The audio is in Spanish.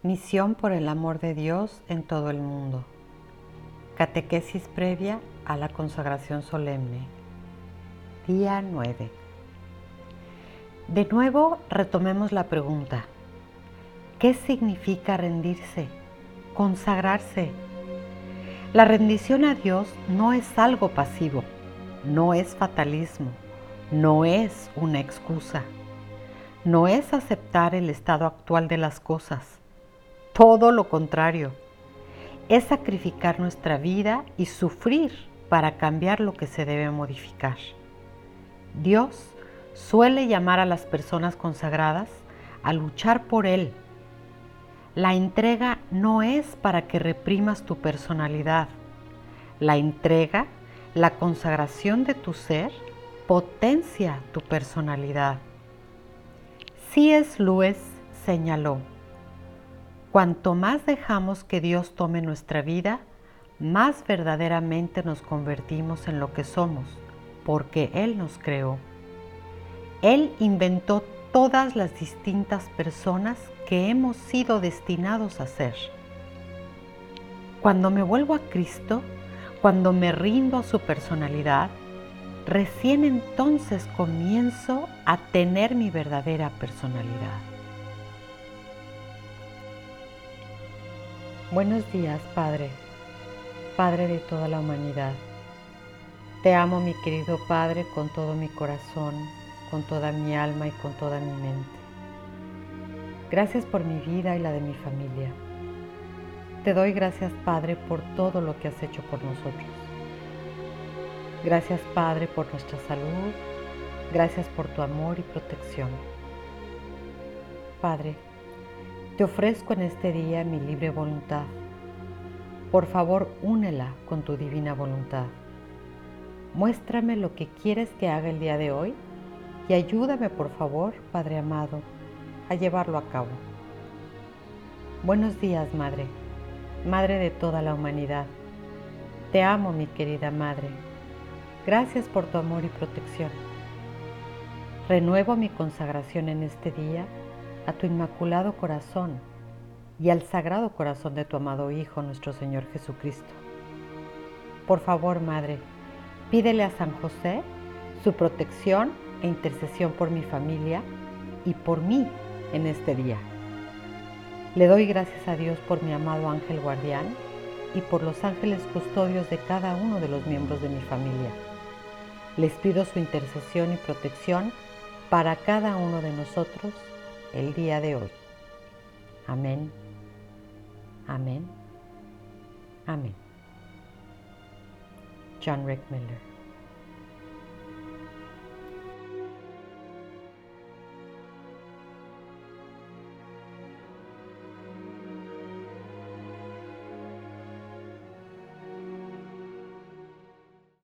Misión por el amor de Dios en todo el mundo. Catequesis previa a la consagración solemne. Día 9. De nuevo retomemos la pregunta. ¿Qué significa rendirse? Consagrarse. La rendición a Dios no es algo pasivo, no es fatalismo, no es una excusa, no es aceptar el estado actual de las cosas. Todo lo contrario, es sacrificar nuestra vida y sufrir para cambiar lo que se debe modificar. Dios suele llamar a las personas consagradas a luchar por Él. La entrega no es para que reprimas tu personalidad. La entrega, la consagración de tu ser, potencia tu personalidad. C.S. Lewis señaló: cuanto más dejamos que Dios tome nuestra vida, más verdaderamente nos convertimos en lo que somos, porque Él nos creó. Él inventó todas las distintas personas que hemos sido destinados a ser. Cuando me vuelvo a Cristo, cuando me rindo a su personalidad, recién entonces comienzo a tener mi verdadera personalidad. Buenos días, Padre, Padre de toda la humanidad. Te amo, mi querido Padre, con todo mi corazón, con toda mi alma y con toda mi mente. Gracias por mi vida y la de mi familia. Te doy gracias, Padre, por todo lo que has hecho por nosotros. Gracias, Padre, por nuestra salud. Gracias por tu amor y protección. Padre, te ofrezco en este día mi libre voluntad. Por favor, únela con tu divina voluntad. Muéstrame lo que quieres que haga el día de hoy y ayúdame, por favor, Padre amado, a llevarlo a cabo. Buenos días, Madre, Madre de toda la humanidad. Te amo, mi querida Madre. Gracias por tu amor y protección. Renuevo mi consagración en este día a tu inmaculado corazón y al sagrado corazón de tu amado Hijo, nuestro Señor Jesucristo. Por favor, Madre, pídele a San José su protección e intercesión por mi familia y por mí en este día. Le doy gracias a Dios por mi amado ángel guardián y por los ángeles custodios de cada uno de los miembros de mi familia. Les pido su intercesión y protección para cada uno de nosotros el día de hoy. Amén. Amén. Amén. John Rick Miller.